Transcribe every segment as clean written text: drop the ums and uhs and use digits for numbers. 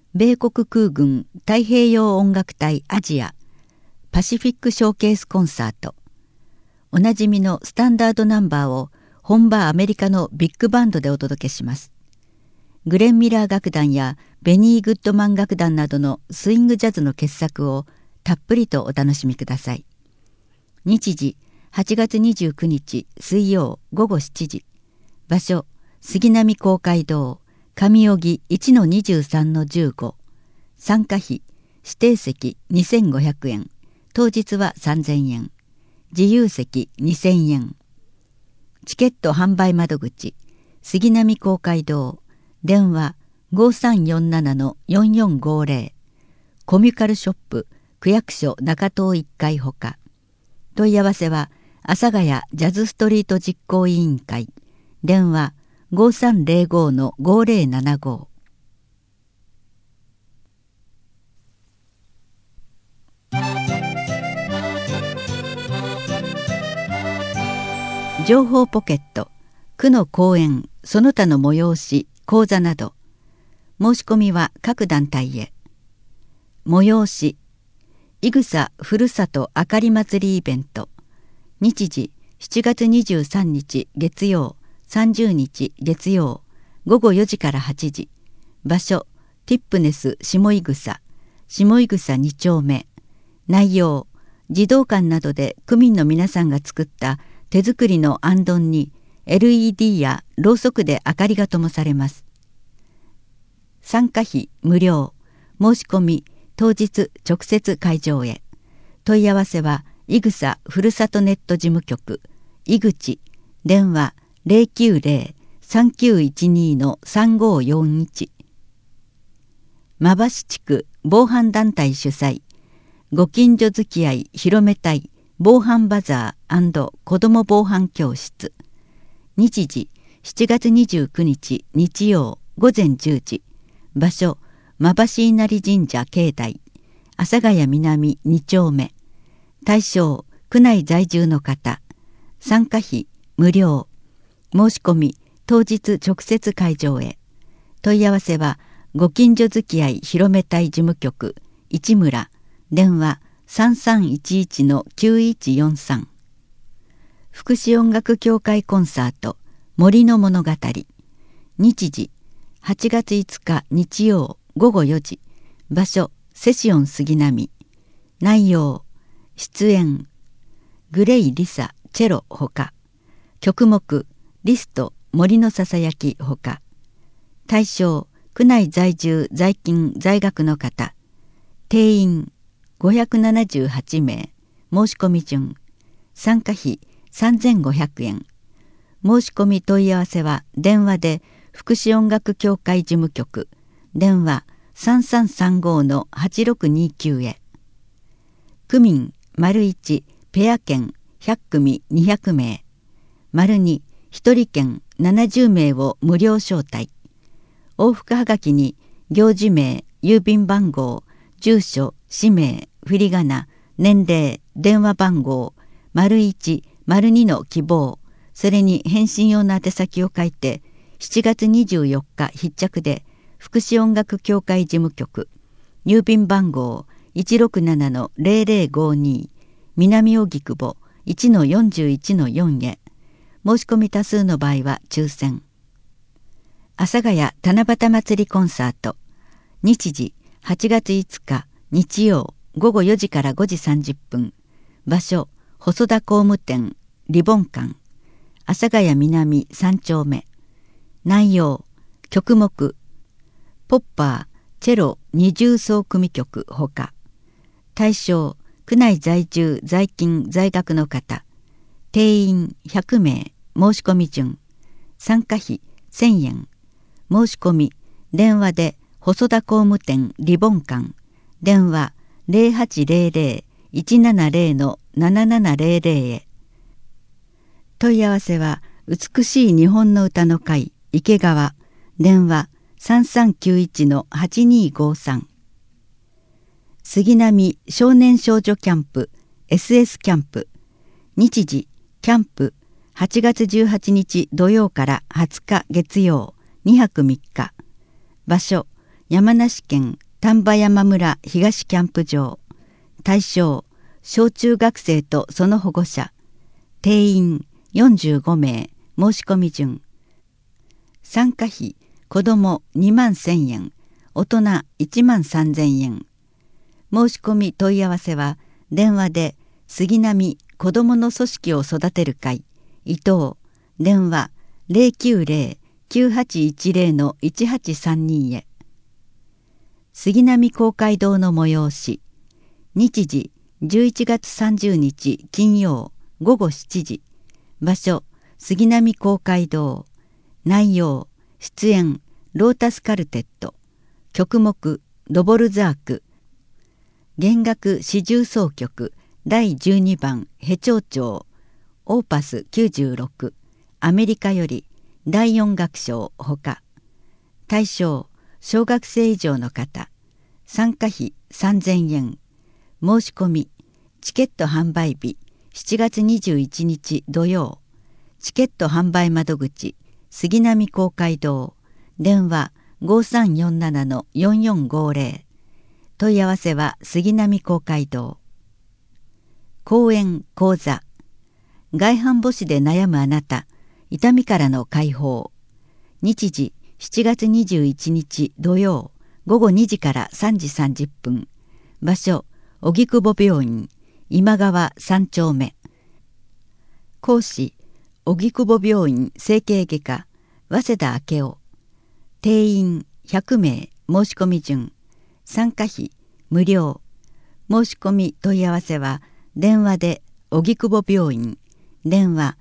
米国空軍太平洋音楽隊アジアパシフィックショーケースコンサート、おなじみのスタンダードナンバーを本場アメリカのビッグバンドでお届けします。グレン・ミラー楽団やベニー・グッドマン楽団などのスイングジャズの傑作をたっぷりとお楽しみください。日時8月29日水曜午後7時。場所杉並公会堂上荻 1-23-15。参加費指定席2500円。当日は3000円。自由席2000円。チケット販売窓口杉並公会堂電話 5347-4450 コミュカルショップ区役所中東1階ほか。問い合わせは阿佐ヶ谷ジャズストリート実行委員会電話 5305-5075。情報ポケット、区の講演その他の催し講座など、申し込みは各団体へ。催しいぐさふるさとあかり祭りイベント、日時7月23日月曜30日月曜午後4時から8時。場所ティップネス下井草下井草2丁目。内容児童館などで区民の皆さんが作った手作りのあんどんに LED やろうそくで明かりが灯されます。参加費無料。申し込み当日直接会場へ。問い合わせは井草ふるさとネット事務局井口電話 090-3912-3541。馬橋地区防犯団体主催ご近所付き合い広めたい防犯バザー&子ども防犯教室。日時7月29日日曜午前10時。場所馬橋稲荷神社境内阿佐ヶ谷南2丁目。対象区内在住の方。参加費無料。申し込み当日直接会場へ。問い合わせはご近所付き合い広めたい事務局市村電話 3311-9143。福祉音楽協会コンサート森の物語。日時8月5日日曜午後4時。場所セシオン杉並。内容出演グレイ・リサチェロほか。曲目リスト森のささやきほか。対象区内在住在勤在学の方。定員578名。申し込み順。参加費3500円。申し込み問い合わせは電話で福祉音楽協会事務局電話 3335-8629 へ。区民 ① ペア券100組200名 ② 一人券70名を無料招待。往復はがきに行事名郵便番号住所氏名振り仮名年齢電話番号 ①② の希望それに返信用の宛先を書いて7月24日必着で福祉音楽協会事務局郵便番号 167-0052 南荻窪 1-41-4 へ。申し込み多数の場合は抽選。阿佐ヶ谷七夕祭りコンサート。日時8月5日日曜午後4時から5時30分。場所細田工務店リボン館阿佐ヶ谷南3丁目。内容曲目ポッパーチェロ二重奏組曲ほか。対象区内在住在勤在学の方。定員100名。申し込み順。参加費1000円。申し込み電話で細田工務店リボン館電話 0800-170-7700 へ。問い合わせは美しい日本の歌の会池川電話 3391-8253。杉並少年少女キャンプ SS キャンプ。日時キャンプ8月18日土曜から20日月曜2泊3日。場所山梨県丹波山村東キャンプ場。対象、小中学生とその保護者。定員45名。申し込み順。参加費、子ども2万1000円、大人1万3000円。申し込み問い合わせは、電話で杉並子どもの組織を育てる会、伊藤、電話090-9810-1832へ。杉並公会堂の催し。日時11月30日金曜午後7時。場所、杉並公会堂。内容、出演、ロータスカルテット。曲目、ドボルザーク。弦楽四重奏曲第12番ヘ長調。オーパス96。アメリカより第4楽章ほか。対象、小学生以上の方。参加費3000円。申し込み。チケット販売日7月21日土曜。チケット販売窓口杉並公会堂。電話5347-4450。問い合わせは杉並公会堂。講演講座。外反母趾で悩むあなた。痛みからの解放。日時7月21日土曜午後2時から3時30分。場所、荻窪病院今川3丁目。講師、荻窪病院整形外科早稲田明夫。定員100名。申し込み順。参加費無料。申し込み問い合わせは電話で荻窪病院電話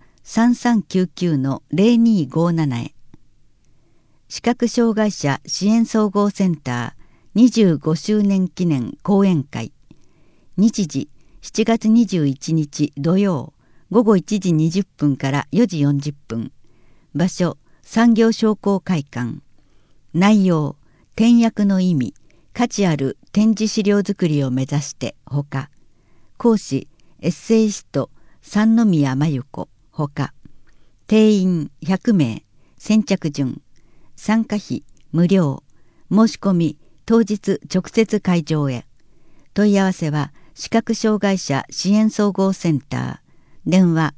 3399-0257へ。視覚障害者支援総合センター25周年記念講演会。日時7月21日土曜午後1時20分から4時40分。場所、産業商工会館。内容、点訳の意味、価値ある展示資料作りを目指してほか。講師、エッセイスト三宮真由子ほか。定員100名。先着順。参加費無料。申し込み当日直接会場へ。問い合わせは視覚障害者支援総合センター。電話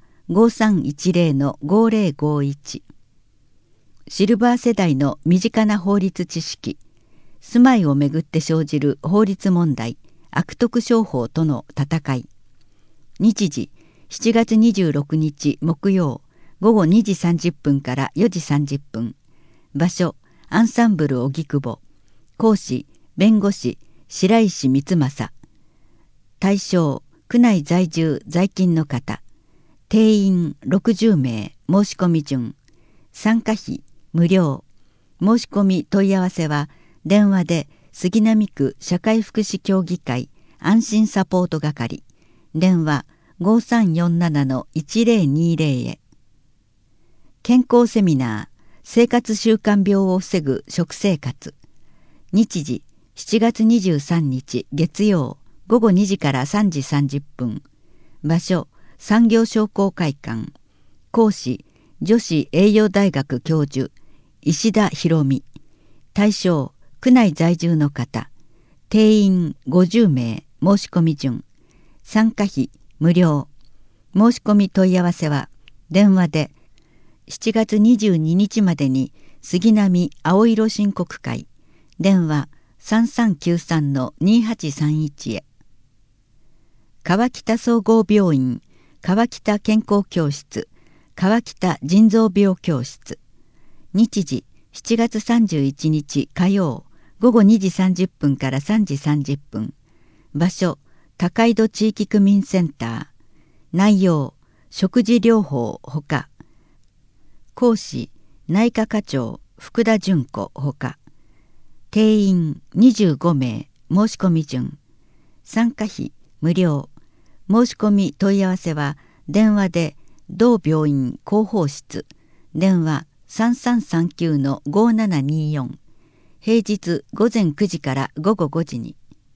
5310-5051。シルバー世代の身近な法律知識。住まいをめぐって生じる法律問題、悪徳商法との戦い。日時7月26日木曜午後2時30分から4時30分。場所、アンサンブル荻窪。講師、弁護士白石光正。対象、区内在住在勤の方。定員60名。申し込み順。参加費無料。申し込み問い合わせは電話で杉並区社会福祉協議会安心サポート係。電話5347-1020へ。健康セミナー、生活習慣病を防ぐ食生活。日時7月23日月曜午後2時から3時30分。場所、産業商工会館。講師、女子栄養大学教授石田博美。対象、区内在住の方。定員50名。申し込み順。参加費無料。申し込み問い合わせは電話で7月22日までに杉並青色申告会。電話3393-2831へ。川北総合病院川北健康教室川北腎臓病教室。日時7月31日火曜午後2時30分から3時30分。場所、高井戸地域区民センター。内容、食事療法ほか。講師、内科課長福田純子ほか。定員25名。申し込み順。参加費無料。申し込み問い合わせは電話で同病院広報室。電話3339-5724。平日午前9時から午後5時に。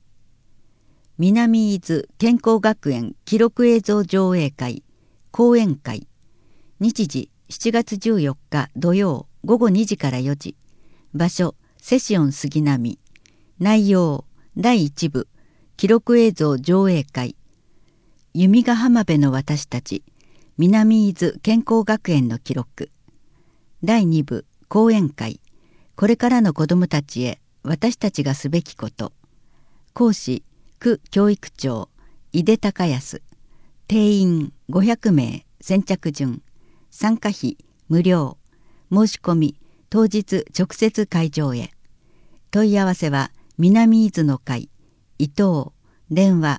南伊豆健康学園記録映像上映会講演会。日時7月14日土曜午後2時から4時。場所、セシオン杉並。 内容第1部記録映像上映会弓ヶ浜辺の私たち南伊豆健康学園の記録第2部講演会これからの子どもたちへ私たちがすべきこと講師区教育長井出隆康定員500名先着順参加費無料申し込み当日直接会場へ問い合わせは南伊豆の会伊藤電話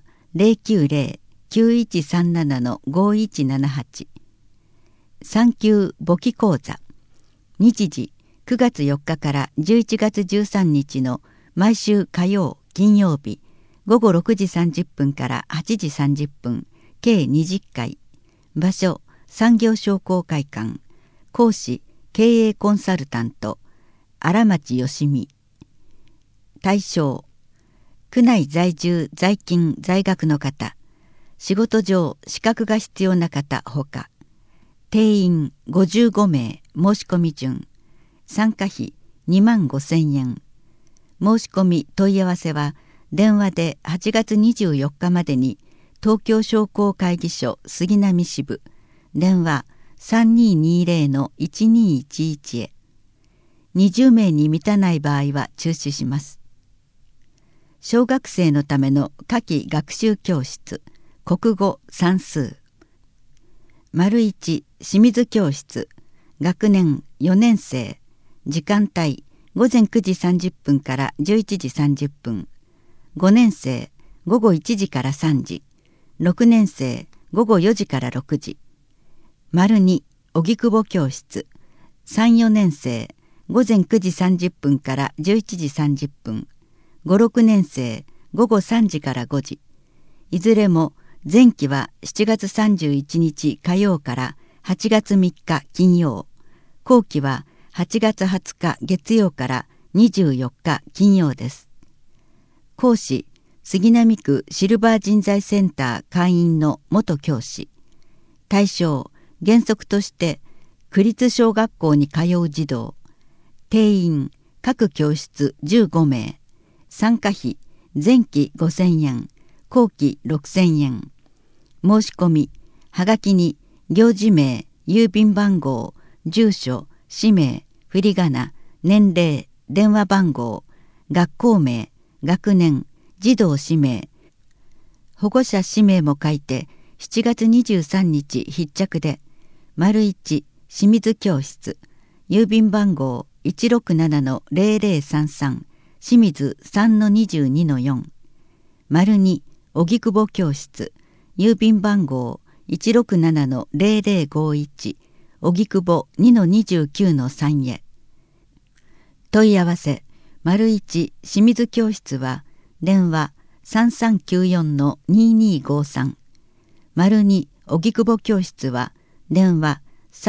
090-9137-5178 産休簿記講座日時9月4日から11月13日の毎週火曜金曜日午後6時30分から8時30分計20回場所産業商工会館講師経営コンサルタント荒町義美対象区内在住在勤在学の方仕事上資格が必要な方ほか定員55名申し込み順参加費25,000円申し込み問い合わせは電話で8月24日までに東京商工会議所杉並支部電話 3220-1211 へ20名に満たない場合は中止します小学生のための夏季学習教室国語算数 1清水教室学年4年生時間帯午前9時30分から11時30分5年生午後1時から3時6年生午後4時から6時 2荻窪教室3、4年生午前9時30分から11時30分5、6年生午後3時から5時いずれも前期は7月31日火曜から8月3日金曜後期は8月20日月曜から24日金曜です。講師杉並区シルバー人材センター会員の元教師対象原則として区立小学校に通う児童定員各教室15名参加費前期5,000円後期6,000円申し込みはがきに行事名郵便番号住所氏名振り仮名年齢電話番号学校名学年児童氏名保護者氏名も書いて7月23日必着で 1清水教室郵便番号 167-0033 清水 3-22-4 2荻窪教室郵便番号 167-0051 荻窪 2-29-3 へ問い合わせ 1清水教室は電話 3394-2253 2荻窪教室は電話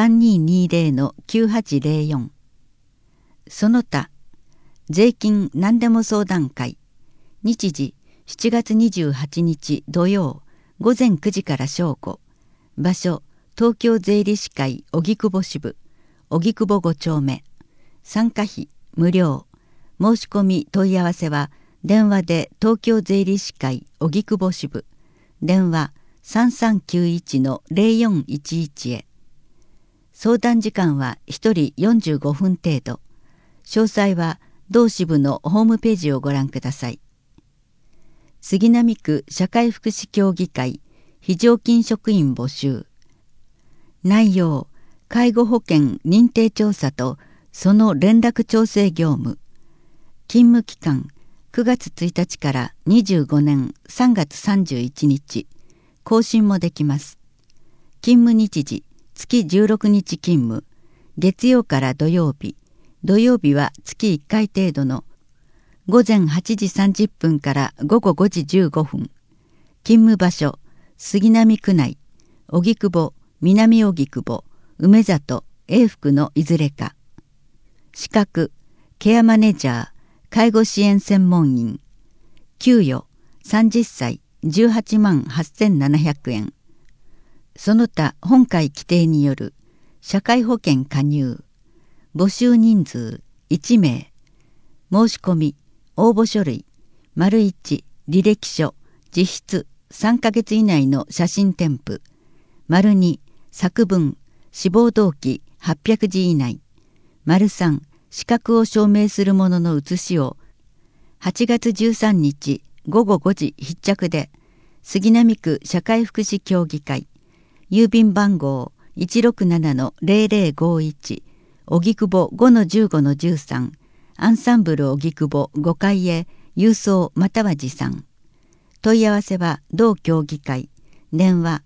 3220-9804 その他税金何でも相談会日時7月28日土曜午前9時から正午場所東京税理士会荻窪支部荻窪5丁目参加費無料申し込み問い合わせは電話で東京税理士会荻窪支部電話 3391-0411 へ相談時間は1人45分程度詳細は同支部のホームページをご覧ください杉並区社会福祉協議会非常勤職員募集内容介護保険認定調査とその連絡調整業務勤務期間9月1日から25年3月31日更新もできます勤務日時月16日勤務月曜から土曜日土曜日は月1回程度の午前8時30分から午後5時15分勤務場所杉並区内荻窪南荻窪梅里永福のいずれか資格ケアマネージャー介護支援専門員給与30歳18万8700円その他本会規定による社会保険加入募集人数1名申し込み応募書類、1、履歴書、実質3ヶ月以内の写真添付、2、作文、志望動機800字以内、3、資格を証明するものの写しを8月13日午後5時必着で、杉並区社会福祉協議会、郵便番号 167-0051 荻窪 5-15-13 アンサンブル荻窪5階へ郵送または持参。問い合わせは同協議会、電話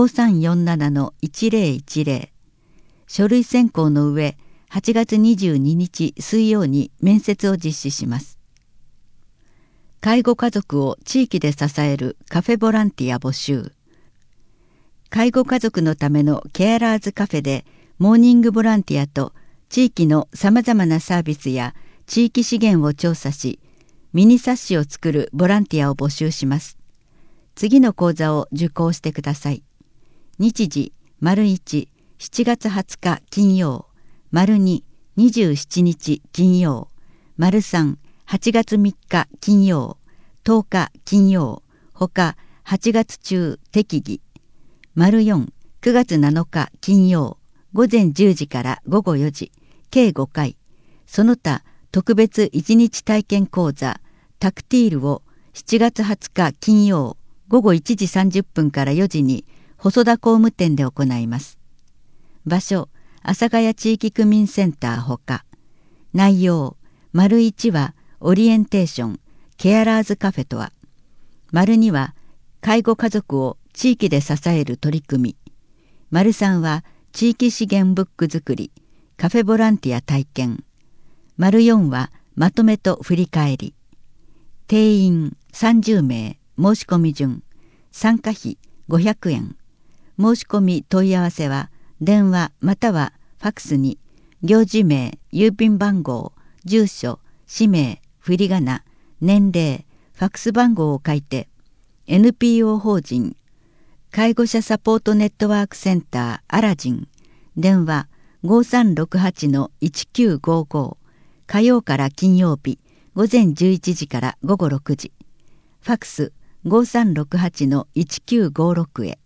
5347-1010。書類選考の上、8月22日水曜に面接を実施します。介護家族を地域で支えるカフェボランティア募集。介護家族のためのケアラーズカフェでモーニングボランティアと地域のさまざまなサービスや地域資源を調査し、ミニ冊子を作るボランティアを募集します。次の講座を受講してください。日時、1、7月20日金曜、2、27日金曜、3、8月3日金曜、10日金曜、ほか8月中適宜、4、9月7日金曜、午前10時から午後4時、計5回、その他特別1日体験講座、タクティールを7月20日金曜、午後1時30分から4時に細田工務店で行います。場所、阿佐ヶ谷地域区民センターほか。内容、1はオリエンテーション、ケアラーズカフェとは。2は介護家族を地域で支える取り組み。3は地域資源ブック作り、カフェボランティア体験。4はまとめと振り返り。定員30名、申し込み順、参加費500円。申し込み問い合わせは電話またはファクスに行事名、郵便番号、住所、氏名、振り仮名、年齢、ファクス番号を書いて NPO 法人介護者サポートネットワークセンターアラジン、電話 5368-1955 火曜から金曜日午前11時から午後6時、ファクス 5368-1956 へ。